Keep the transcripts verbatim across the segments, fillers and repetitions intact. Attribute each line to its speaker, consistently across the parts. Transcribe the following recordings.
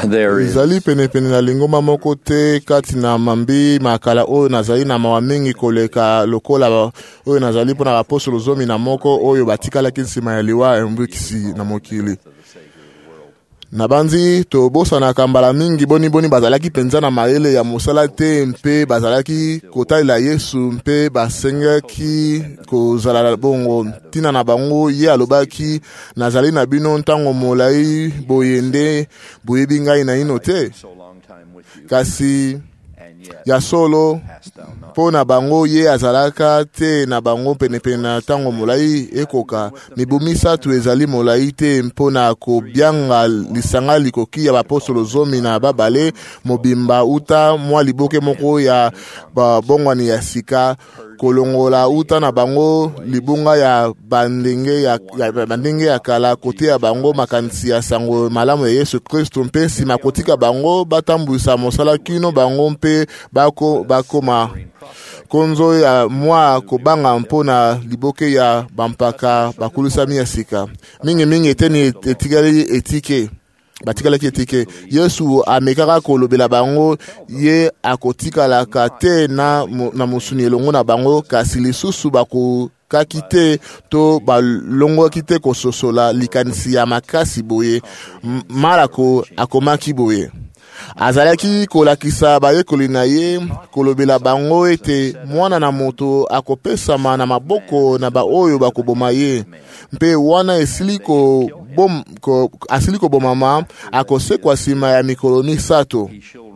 Speaker 1: there is
Speaker 2: Izali pene pene na lingoma moko te kati na mambi makala oyo nazali na mawa mingi koleka lokola oyo nazali pona apostolo zomi na moko oyo batikalaki nsima ya liwa embwikisi na mokili. Na banzi to bosa na kambala mingi boni boni bazalaki penza na maele ya mosala te mpe bazalaki kotalela Yesu mpe basengaki kozala bongo tina na bango ye alobaki nazali na bino ntango molai boyende boyebi ngai na ino te kasi ya solo po na bango ye azalaka te na bango penepene na tango molai ekoka mibu misatu ezali molai te mpona kobianga lisanga likoki ya bapostolo zomi na babale mobimba uta mwa liboke moko ya bongwani ya sika kolongola uta na bango libunga ya bandenge ya, ya bandenge ya kala kote ya bango makanisi ya sango malamu ya Yesu Kristo mpe sima kotika bango batambwisa mosala kino bango mpe bako bakoma konzo ya mwa kobanga mpona liboke ya bampaka bakulusami ya sika mingi mingi eteni etikali etike batikalaki etike Yesu amekaka kolobela bango ye akotikalaka te na, na musuni elongo na bango kasi lisusu bako kakite to balongo kite kososola likanisi ya makasi boye malako akomaki boye azalaki kolakisa bayekoli na ye kolobela bango ete mwana na moto akopesama na maboko na baoyo bakoboma ye mpe wana esili ko bom ko asili ko bomama akosekwa sima ya mikolo misato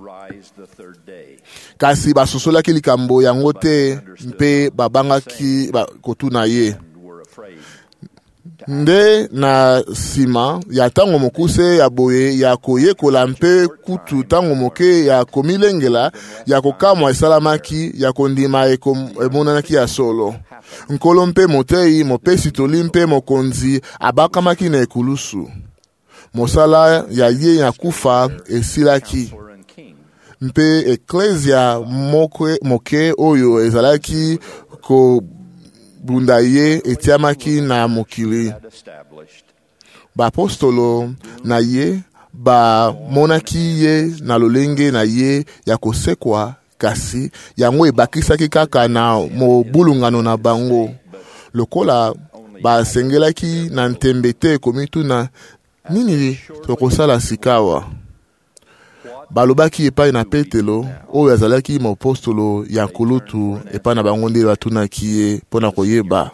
Speaker 2: kasi basosolaki likambo yango te mpe babangaki ba, kotuna ye nde na sima ya tango mokuse ya boye ya koyekola mpe kutu tango moke ya komilengela ya kokamwa esalamaki ya kondima emonanaki ya solo nkolo mpe motei mopesi toli mpe mokonzi abakamaki na ekulusu mosala ya ye ya kufa esilaki mpe eklesia moke, moke oyo ezalaki ko bunda ye etiamaki na mokili bapostolo na ye ba monaki ye na lolenge na ye ya kosekwa kasi yango ebakisaki kaka na mobulungano na bango lokola basengelaki na ntembe te komituna nini tokosala sikawa balobaki epai na Petelo oyo azalaki mopostolo ya kulutu epai na bango nde batunaki ye mpona koyeba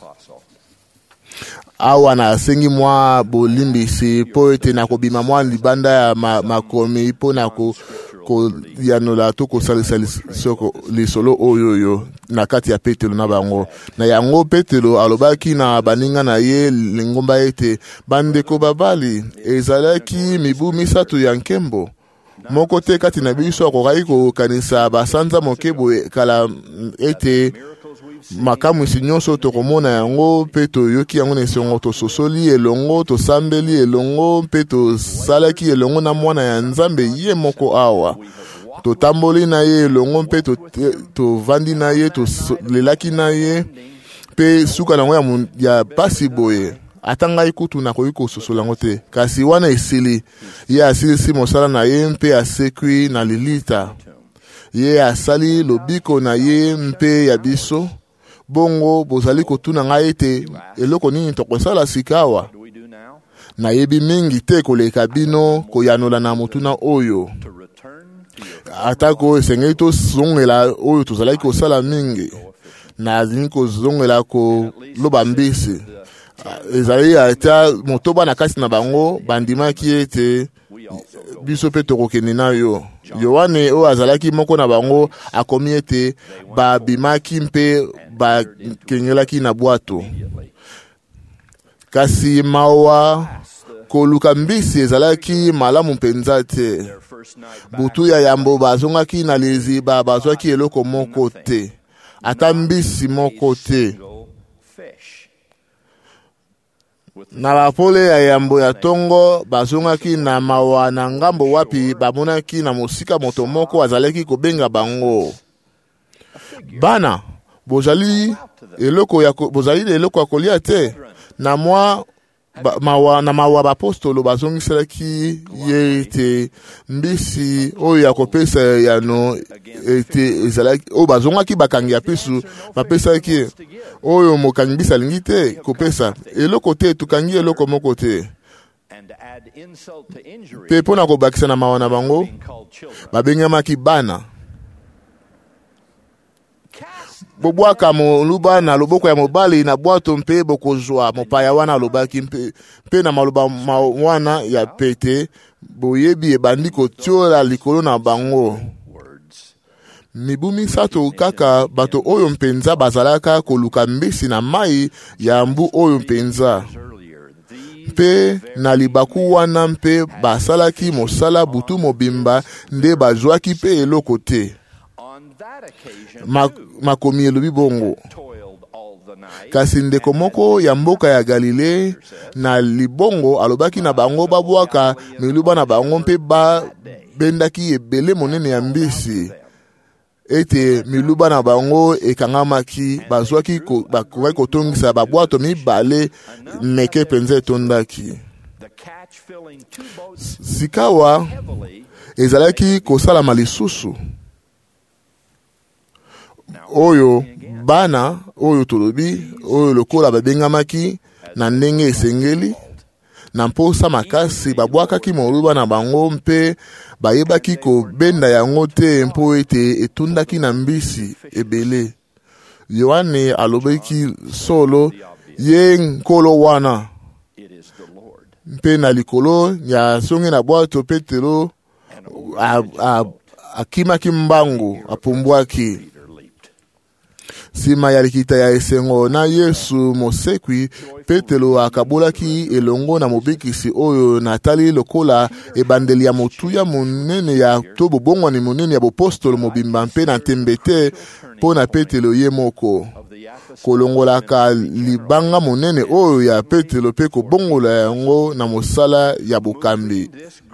Speaker 2: awa na asengi mwa bolimbisi po ete na kobima mwa libanda ya makomi mpona ko koyanola to kosalisa lisolo oyoyo na kati ya Petelo na bango na yango Petelo alobaki na baninga na ye lingomba ete bandeko babali ezalaki mibu misato ya nkembo moko te kati na biso akokai kokanisa basanza mokebo kala ete makamwisi nyonso tokomona yango mpe toyoki yango na esongo tososoli elongo tosambeli elongo mpe tosalaki elongo na mwana ya Nzambe ye moko awa totamboli na ye elongo mpe tovandi na ye tolelaki na ye mpe suka nango ya, ya pasi boye atanga ikutu na koyiko sosolango te kasi wana esili ye asilisi mosala na ye mpe asekwi na lilita ye asali lobiko na ye mpe ya biso bongo bozali kotuna ngai ete eloko nini tokosala sikawa nayebi mingi te koleka bino koyanola na motuna oyo atako esengeli tozongela oyo tozalaki kosala mingi nazali kozongela koloba mbisi ezali ata motoba na kasi na bango bandimaki ete biso pe tokokende na yo Yohane o azalaki moko na bango akomi ete babimaki mpe bakengelaki na bwato kasi mawa koluka mbisi ezalaki malamu mpenza te butu ya yambo bazongaki na leziba bazwaki eloko moko te ata mbisi moko te na bapole ya yambo ya tongo bazongaki na mawa na ngambo wapi bamonaki na mosika moto moko azalaki kobenga bango bana bozali eloko ya bozali eloko ya kolia te na mwa ba, mawa na mawa bapostolo bazongiselaki ye ete mbisi oyo ya kopesa yano ete ezalaki oyo bazongaki bakangi ya pesu bapesaki oyo mokangi mbisi alingi te kopesa eloko te tukangi eloko moko te mpe mpo na kobakisa na mawa na bango babengamaki bana. Bobwaka moluba na loboko ya mobali na bwato mpe bokozwa mopaya wana alobaki mpe, mpe na maloba ma wana ya pete boyebi ebandi kotiola likolo na bango. Mibu misato kaka bato oyo mpenza bazalaka koluka mbisi na mai ya mbu oyo mpenza. Mpe na libaku wana mpe basalaki mosala butu mobimba nde bazwaki mpe eloko te. Makomi elobi bongo. Kasi ndeko moko ya mboka ya Galile na libongo alobaki na bango babwaka miluba na bango mpe ba bendaki ebele monene ya mbisi. Ete miluba na bango ekangamaki bazwaki bakokaki kotongisa babwato mibale meke penza etondaki. Sikawa ezalaki kosalama lisusu. Oyo bana oyo tolobi oyo lokola babengamaki na ndenge esengeli na mposa makasi babwakaki moluba na bango mpe bayebaki kobenda yango te mpo ete etundaki na mbisi ebele. Yohane alobaki solo ye nkolo wana mpe na likolo ya songe na bwato Petelo akimaki mbangu apumbwaki. Sima ya likita ya esengo na Yesu mosekwi Petelo akabolaki elongo na mobikisi oyo natali lokola ebandeli ya motuya monene ya to bobongwani monene ya bopostolo mobimba mpe na tembete mpo na Petelo ye moko kolongolaka libanga monene oyo ya Petelo mpe kobongola yango na mosala ya bokambi.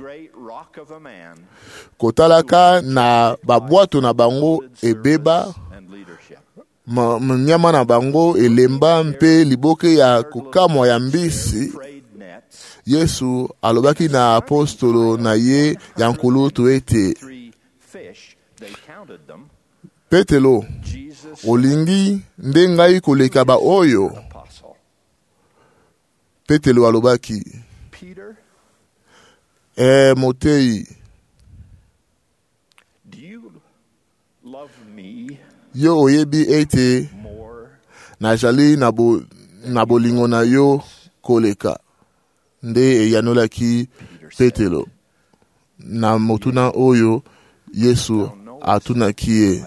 Speaker 2: Kotalaka na babwato na bango ebeba mnyama na bango elemba mpe liboke ya kukamwa ya mbisi. Yesu alobaki na apostolo na ye ya nkulutu ete Petelo olingi nde ngai koleka ba oyo. Petelo alobaki eh Motei yo oyebi ete najali nabo nabolingo na yo koleka. Nde eyanolaki Petelo na motuna oyo Yesu atunaki ye.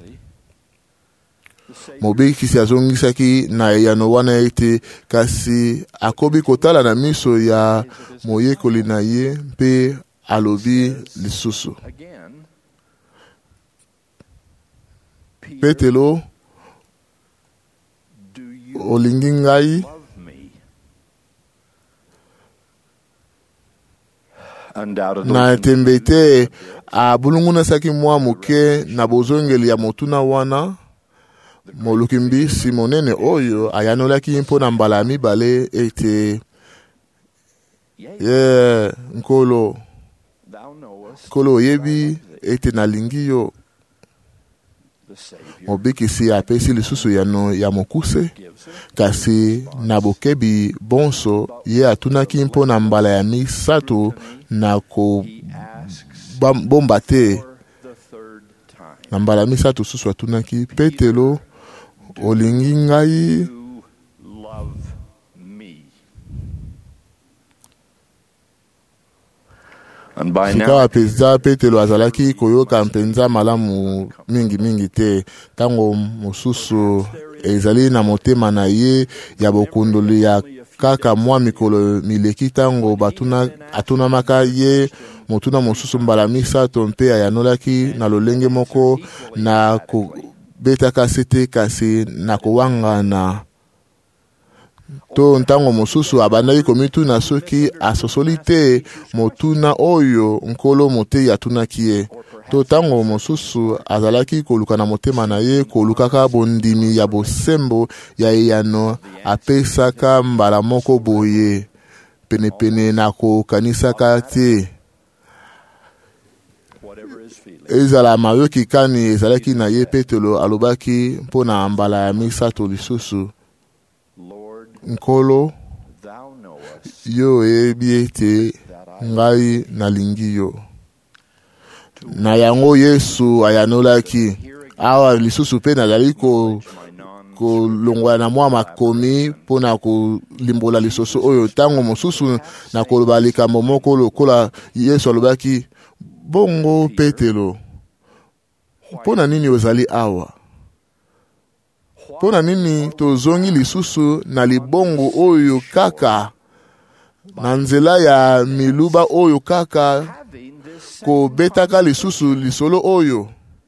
Speaker 2: Mobikisi azongisaki na eyano wana ete kasi akobi kotala na miso ya moyekoli na ye mpe alobi lisusu. Petelo olingi ngai? Na tembete abulunguna saki mwa muke na bozongeli ya motuna wana moluki mbisi monene oyo ayanolaki mpo na mbala mibale ete ye nkolo nkolo oyebi ete nalingi yo. Mobikisi apesi lisusu yano ya mokuse kasi na bokebi bonso ye atunaki mpo na mbala ya misato na ko bomba te. Na mbala misato susu atunaki Petelo olingi ngai? Sikawa peza Petelo azalaki koyoka mpenza malamu mingi mingi te. Tango mosusu ezali na motema na ye ya bokundoli ya kaka mwa mikolo mileki tango batuna atunamaka ye motuna mosusu mbala misato mpe ayanolaki na lolenge moko na kubetaka sete kasi na kowangana. To ntango mosusu abandaki komituna soki asosoli te motuna oyo nkolo Motei atunaki ye. To tango mosusu azalaki koluka na motema na ye kolukaka bondimi ya bosembo ya eyano apesaka mbala moko boye. penepene na kokanisaka te. Ezala mayoki kani ezalaki na ye Petelo alobaki mpona mbala ya misato lisusu. Nkolo, yo oyebi ete ngai nalingi yo. Na yango Yesu ayanolaki, awa lisusu pe nazali ko kolongwa na mwa makomi mpona kolimbola lisoso oyo tango mosusu na koloba likambo moko lokola Yesu alobaki, bongo Petelo, mpona nini ozali awa? Mpona nini tozongi lisusu na libongo oyo kaka, na nzela ya miluba oyo kaka, kobetaka lisusu lisolo oyo?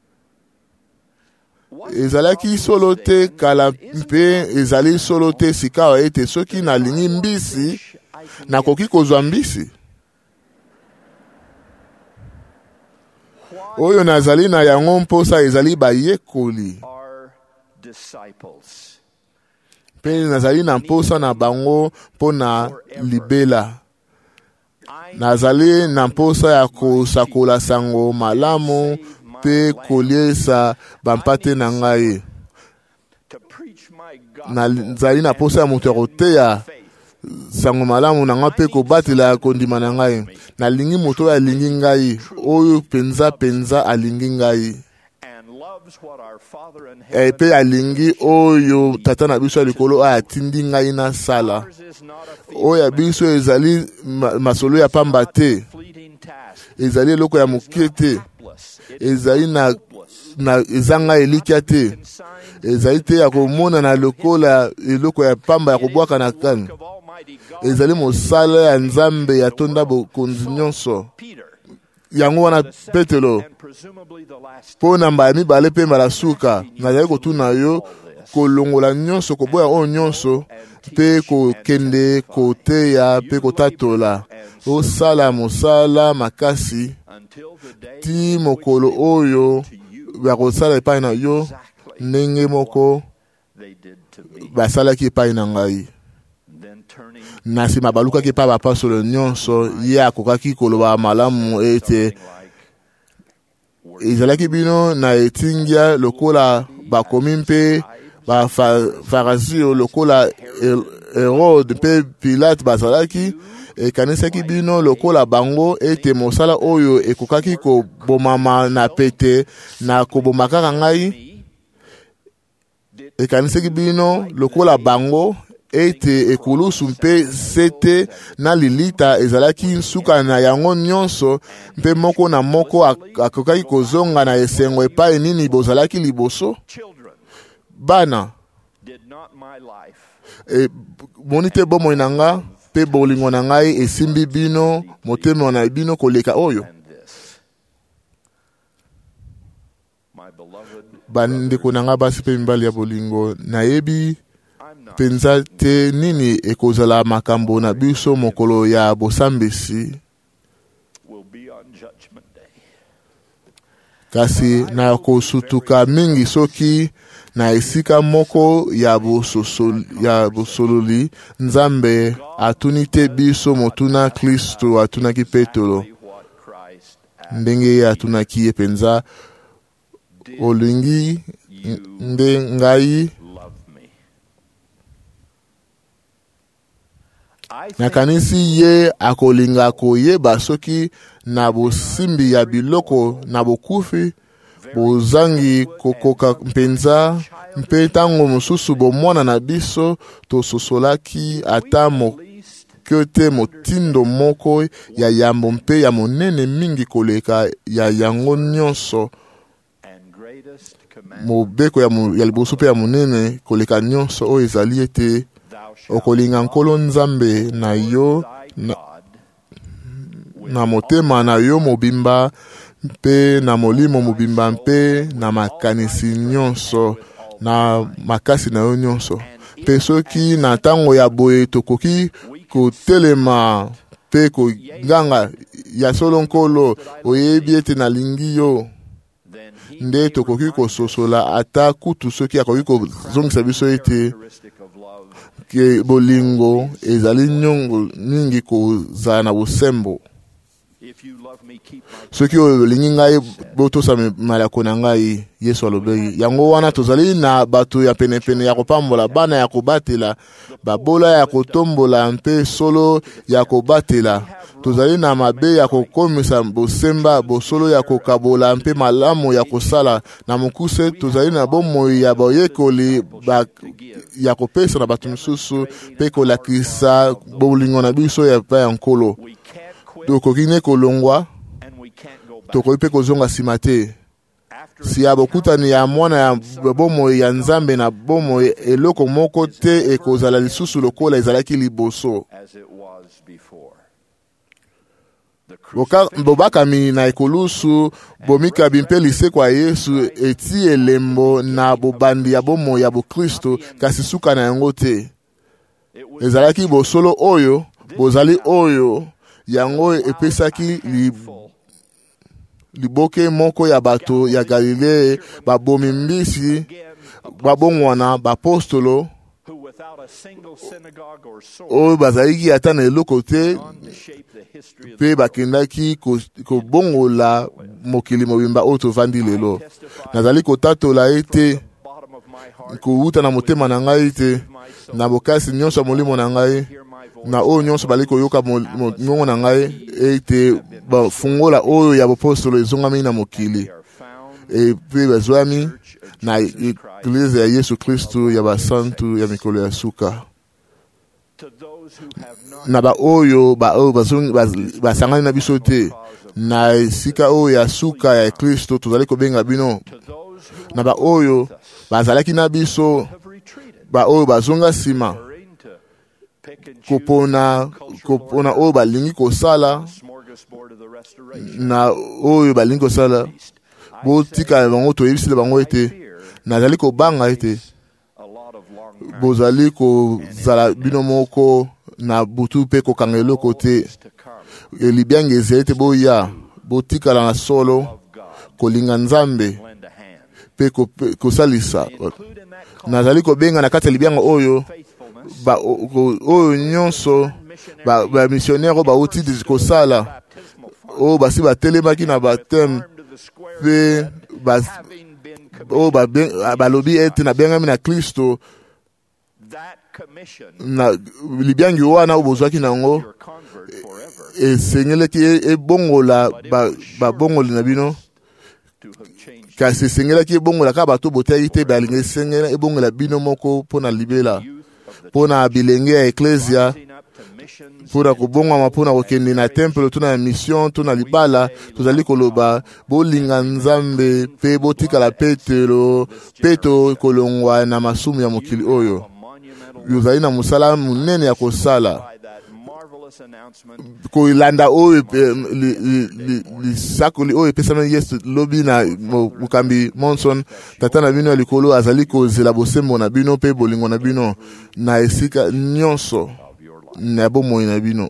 Speaker 2: Ezalaki solo te kala mpe ezali solo te sikawa ete soki nalingi mbisi nakoki kozwa mbisi. Oyo nazali na yango mposa ezali bayekoli. Pe nazali na mposa na bango mpona libela. Nazali na mposa ya kosakola sango malamu pe koliesa bampate na ngai. Nazali na mposa ya moto ya koteya sango malamu na ngai pe kobatela kondima na ngai. Nalingi moto oyo alingi ngai, oyo penza penza alingi ngai. E pe alingi oyo tata na biso ya likolo atindi ngai na sala. Oyo ya biso ezali masolo ya pamba te. Ezali eloko ya mokie te. Ezali na na ezanga elikia te. Ezali te ya komona na lokola eloko ya pamba ya kobwaka na kani. Ezali mosala ya Nzambe ya tonda bokonzi nyonso. Yango wana Petelo, pona mbala mibale pe mbala suka, nazali kotuna yo kolongola nyonso, koboya oyo nyonso, pe kokende koteya pe kotatola. Osala mosala makasi ti mokolo oyo bakosala epai na yo ndenge moko basalaki epai na ngai. Na nsima balukaki pa bapasolo nyonso, ye akokaki koloba malamu ete ezalaki bino na etingia lokola bakomi mpe bafarisio lokola Herode mpe Pilate bazalaki, ekanisaki bino lokola bango ete mosala oyo ekokaki kobomama na pete na koboma kaka ngai. Ekanisaki bino lokola bango ete ekulusu mpe sete na lilita ezalaki nsuka na yango nyonso, mpe moko na moko akokaki kozonga na esengo epai nini bozalaki liboso. Bana, e, moni te bomoi na nga mpe bolingo na ngai esimbi bino motema na bino koleka oyo. Bandeko na nga basi pe mibali ya bolingo, nayebi penza te nini ekozala makambo na biso mokolo ya bosambisi. Kasi na kosutuka mingi soki na esika moko ya bososoli, ya bosololi Nzambe atuni biso motuna Kristo atunaki Petelo. Ndenge atunaki ye penza, olingi nde ngai? Nakanisi ye akolinga koyeba soki na bosimbi ya biloko na bokufi bozangi kokoka mpenza, mpe tango mosusu bomwana na biso tososolaki ata moke te motindo moko ya yambo mpe ya monene mingi koleka ya yango nyonso. Mobeko ya, ya liboso pe ya monene koleka nyonso oyo ezali ete okolinga Nkolo Nzambe na yo na, na motema na yo mobimba mpe na molimo mobimba mpe na makanisi nyonso na makasi na yo nyonso. Mpe soki na tango ya boye tokoki kotelema mpe koganga ya solo Nkolo oyebi ete nalingi yo, nde tokoki kososola ata kutu soki akoki kozongisa biso ete ke bolingo ezali nyongo mingi kozala na bosembo. Soki oyo olingi ngai botosa malako na ngai, Yesu alobeli. Yango wana tozali na bato ya penepene ya kopambola bana ya kobatela, babola ya kotombola mpe solo ya kobatela. Tozali na mabe ya kokomisa bosemba, bosolo ya kokabola mpe malamu ya kosala na mokuse. Tozali na bomoi ya boyekoli ya kopesa na bato misusu mpe kolakisa bolingo na biso ya pa ya nkolo. Tokoki ne kolongwa, tokoki pe kozonga nsima te. Si ya bokutani ya mwana ya bomoi ya Nzambe na bomoi, eloko moko te ekozala lisusu lokola ezalaki liboso. Bobakami na ekolusu bomikabi mpe lisekwa kwa Yesu eti elembo na bobandi ya bomoi ya Bokristo, kasi suka na yango te. Ezalaki bosolo oyo, bozali oyo, yango epesaki li, liboke moko ya bato ya Galilea, babomi mbisi, babongwana, bapostolo, oyo bazaliki ata na eloko te, pe bakendaki kobongola mokili mobimba oyo tovandi lelo. Nazali kotatola ete kouta na motema na ngai te, na bokasi nyonso molimo na ngai, na oyo nyonso bali koyoka mongongo na ngai, ete bafungola oyo ya bapostolo ezongami na mokili. E pe bazwami na eglise ya Yesu Kristu ya basantu ya mikolo ya suka. Na ba oyo ba oyo basangani na biso te na esika oyo ya suka ya Kristo, tozali kobenga bino. Na ba oyo bazalaki na biso, ba oyo bazonga sima kopona kopona oyo balingi kosala na oyo balingi kosala, botika bango toyebisile bango ete nazali kobanga ete bozali kozala bino moko na butu pe kokanga eloko te. Elibiangi ezali ete boya botikala na solo kolinga Nzambe pe kosalisa. Nazali kobenga na kati ya libianga oyo ba oyo nyonso ba ba missionnaire ba uti kosala o basi batelemaki na batem pe ba o ba balobi ete na bengami na Kristo na libiangi wana obozwaki nango esengeleki ebongola babongoli na bino, kasi esengelaki ebongola ka bato botaki te balingi esengela ebongola bino moko mpona libela, mpona bilenge ya eklesia, mpona kobongama, mpona kokende na temple, tuna na mission, tuna libala. Tozali koloba bolinga Nzambe mpe botikala Petero peto kolongwa na masumu ya mokili oyo. Yozali na musala munene ya kosala koilanda oyo lisakoli oyo epesami Yesu lobi na mukambi Monson. Tata na bino ya likolo azali kozela bosembo na bino pe bolingo na bino na esika nyonso na bomoi na bino.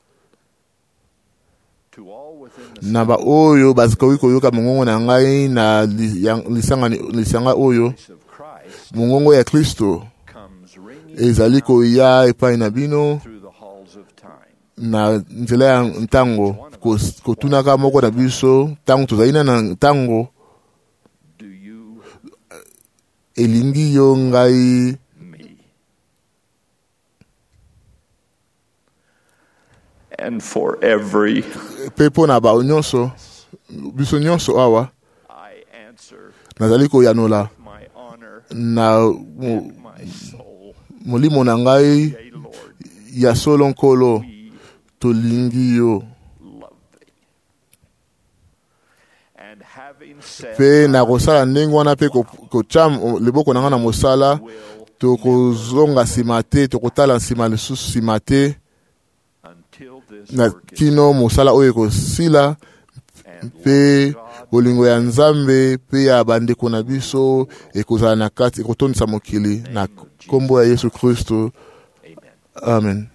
Speaker 2: Na ba oyo bazikoki koyoka mongongo na ngai na lisanga lisanga oyo mongongo ya Kristo ezali koya epai na bino na nzela ya ntango kotunaka moko na biso ntango tozali na ntango elingi yo ngai.
Speaker 1: And for every
Speaker 2: pepo na ba nyonso biso nyonso awa nazali koyanola na molimo na ngai ya solo nkolo, tolingi yo. Pe na kosala ndenge wana pe kocham liboko na nga na mosala, tokozonga nsima te, tokotala nsima lisusu nsima te na kino mosala oyo ekosila, pe bolingo ya Nzambe pe ya bandeko na biso ekozala na kati, ekotondisa mokili na kombo ya Yesu Kristo. Amen.